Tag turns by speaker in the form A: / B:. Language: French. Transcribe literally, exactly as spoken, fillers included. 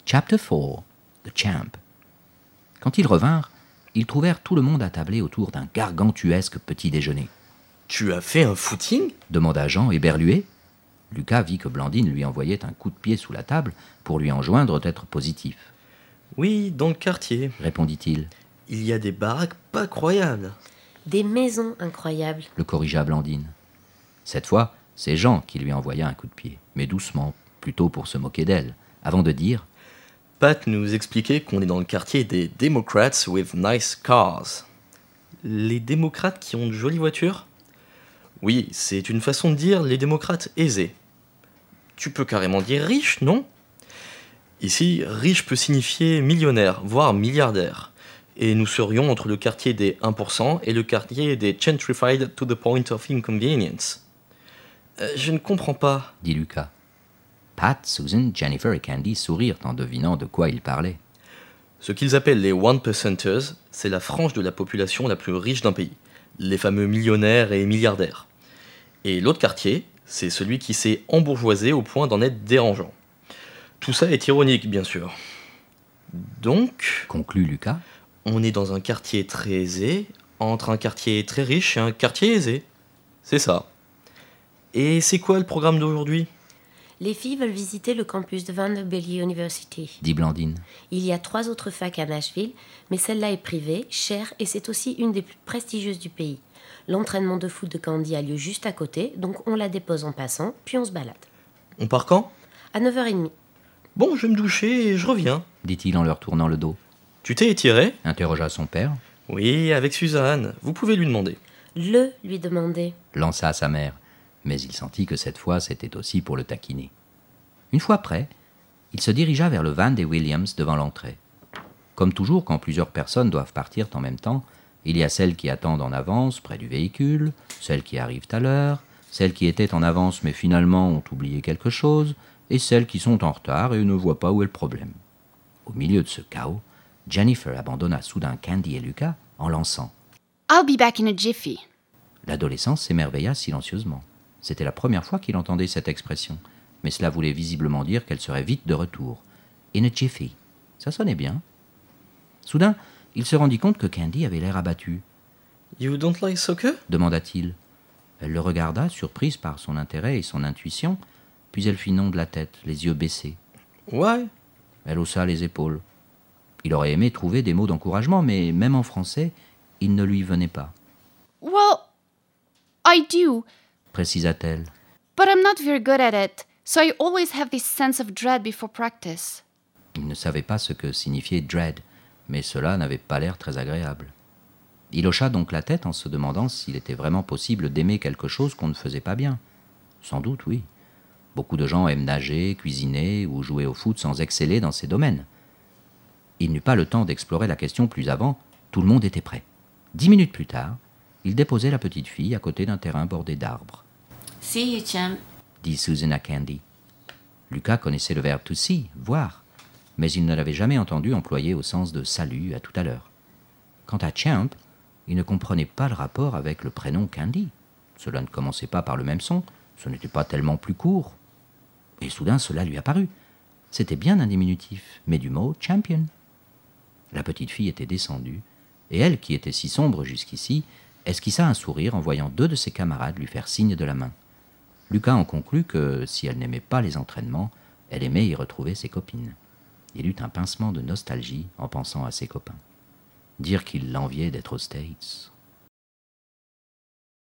A: Chapter four. The Champ. Quand ils revinrent, ils trouvèrent tout le monde attablé autour d'un gargantuesque petit déjeuner.
B: « Tu as fait un footing ?»
A: demanda Jean, éberlué. Lucas vit que Blandine lui envoyait un coup de pied sous la table pour lui enjoindre d'être positif.
B: « Oui, dans le quartier, »
A: répondit-il.
B: « Il y a des baraques pas croyables. »«
C: Des maisons incroyables. »
A: le corrigea Blandine. Cette fois, c'est Jean qui lui envoya un coup de pied, mais doucement, plutôt pour se moquer d'elle, avant de dire
B: « Pat nous expliquait qu'on est dans le quartier des Democrats with nice cars. » Les démocrates qui ont de jolies voitures ? Oui, c'est une façon de dire les démocrates aisés. Tu peux carrément dire riche, non ? Ici, riche peut signifier millionnaire, voire milliardaire. Et nous serions entre le quartier des un pour cent et le quartier des gentrified to the point of inconvenience. Euh, je ne comprends pas,
A: dit Lucas. Pat, Susan, Jennifer et Candy sourirent en devinant de quoi il parlait.
B: Ce qu'ils appellent les one percenters, c'est la frange de la population la plus riche d'un pays, les fameux millionnaires et milliardaires. Et l'autre quartier, c'est celui qui s'est embourgeoisé au point d'en être dérangeant. Tout ça est ironique, bien sûr. Donc,
A: conclut Lucas,
B: on est dans un quartier très aisé, entre un quartier très riche et un quartier aisé. C'est ça. Et c'est quoi le programme d'aujourd'hui ?
C: Les filles veulent visiter le campus de Vanderbilt University,
A: dit Blandine.
C: Il y a trois autres facs à Nashville, mais celle-là est privée, chère et c'est aussi une des plus prestigieuses du pays. L'entraînement de foot de Candy a lieu juste à côté, donc on la dépose en passant, puis on se balade.
B: On part quand ?
C: À neuf heures trente.
B: Bon, je vais me doucher et je reviens,
A: dit-il en leur tournant le dos.
B: Tu t'es étiré ?
A: Interrogea son père.
B: Oui, avec Suzanne. Vous pouvez lui demander.
C: Le lui demander.
A: Lança sa mère, mais il sentit que cette fois c'était aussi pour le taquiner. Une fois prêt, il se dirigea vers le van des Williams devant l'entrée. Comme toujours, quand plusieurs personnes doivent partir en même temps, il y a celles qui attendent en avance près du véhicule, celles qui arrivent à l'heure, celles qui étaient en avance mais finalement ont oublié quelque chose, et celles qui sont en retard et ne voient pas où est le problème. Au milieu de ce chaos, Jennifer abandonna soudain Candy et Lucas en lançant
D: « I'll be back in a jiffy ».
A: L'adolescent s'émerveilla silencieusement. C'était la première fois qu'il entendait cette expression, mais cela voulait visiblement dire qu'elle serait vite de retour. « In a jiffy ». Ça sonnait bien. Soudain, il se rendit compte que Candy avait l'air abattu.
B: « You don't like soccer ?»
A: demanda-t-il. Elle le regarda, surprise par son intérêt et son intuition, puis elle fit non de la tête, les yeux baissés.
B: « Ouais ?»
A: Elle haussa les épaules. Il aurait aimé trouver des mots d'encouragement, mais même en français, il ne lui venait pas.
D: « Well, I do,
A: précisa-t-elle.
D: But I'm not very good at it, so I always have this sense of dread before practice. »
A: Il ne savait pas ce que signifiait dread, mais cela n'avait pas l'air très agréable. Il hocha donc la tête en se demandant s'il était vraiment possible d'aimer quelque chose qu'on ne faisait pas bien. Sans doute, oui. Beaucoup de gens aiment nager, cuisiner ou jouer au foot sans exceller dans ces domaines. Il n'eut pas le temps d'explorer la question plus avant, tout le monde était prêt. Dix minutes plus tard, il déposait la petite fille à côté d'un terrain bordé d'arbres.
E: « See you, champ »,
A: dit Susan à Candy. Lucas connaissait le verbe to see, voir, mais il ne l'avait jamais entendu employé au sens de salut à tout à l'heure. Quant à Champ, il ne comprenait pas le rapport avec le prénom Candy. Cela ne commençait pas par le même son, ce n'était pas tellement plus court. Et soudain, cela lui apparut. C'était bien un diminutif, mais du mot champion. La petite fille était descendue, et elle, qui était si sombre jusqu'ici, esquissa un sourire en voyant deux de ses camarades lui faire signe de la main. Lucas en conclut que, si elle n'aimait pas les entraînements, elle aimait y retrouver ses copines. Il eut un pincement de nostalgie en pensant à ses copains. Dire qu'il l'enviait d'être aux States.